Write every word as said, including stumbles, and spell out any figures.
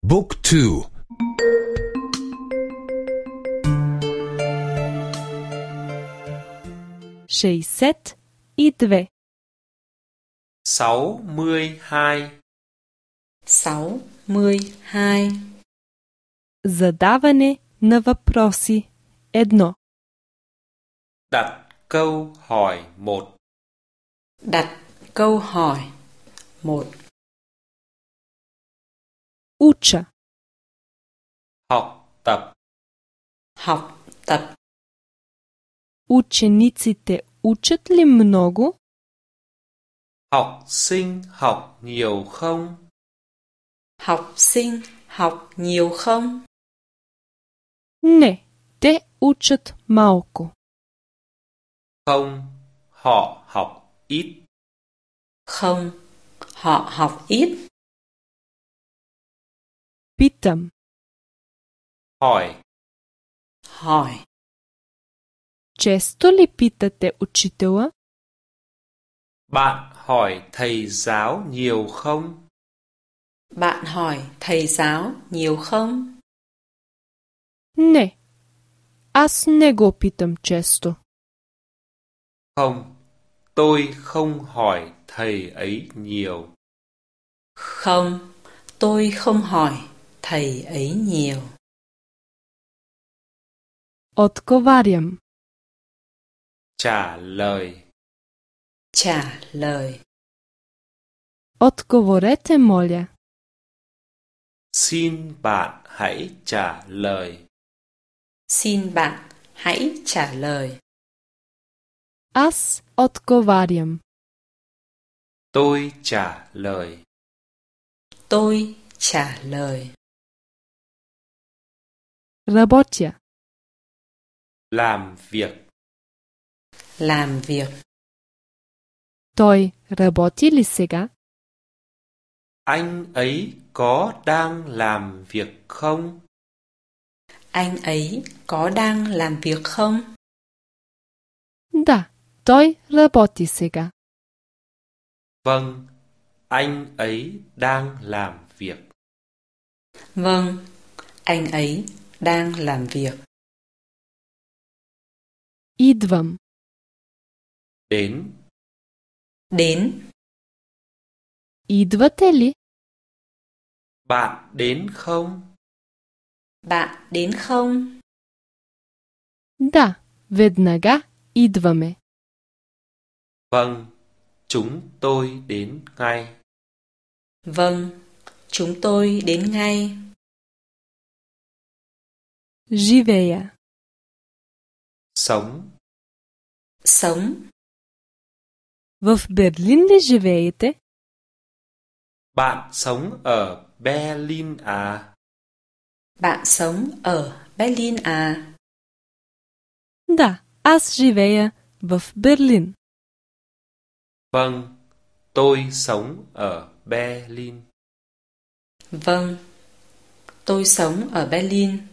Book two. šezdeset i dve. sáu mươi hai. sáu mươi hai. Задаване на въпроси едно. Đặt câu hỏi một. Đặt câu hỏi một. Уча. Học tập. Học tập. Учениците учат ли много? Học sinh học nhiều không? Học sinh học nhiều không? Не, те учат малко. Không, họ học ít. Không, họ học ít. Питам. Hỏi. Hỏi. Често ли питате учителя? Bạn hỏi thầy giáo nhiều không? Bạn hỏi thầy giáo nhiều không? Не, аз не го питам често. Không, tôi không hỏi thầy ấy nhiều. Không, tôi không hỏi thầy ấy nhiều. Отговарям. Trả lời. Trả lời. Отговорете, моля. Xin bạn hãy trả lời. Xin bạn hãy trả lời. Аз отговарям. Tôi trả lời. Tôi trả lời. Работя. Làm việc. Làm việc. Той работи ли сега? Anh ấy có đang làm việc không? Anh ấy có đang làm việc không? Да, той работи сега. Vâng, anh ấy đang làm việc. Vâng, anh ấy đang làm việc. Идвам. Đến. Đến. Идвате ли? Bạn đến không? Bạn đến không? Да, веднага идваме. Vâng, chúng tôi đến ngay. Vâng, chúng tôi đến ngay. Живея. Sống. Sống. В Берлин ли живеете? Bạn sống ở Berlin à? Bạn sống ở Berlin à? Да, аз живея в Берлин. Vâng, tôi sống ở Berlin. Vâng, tôi sống ở Berlin.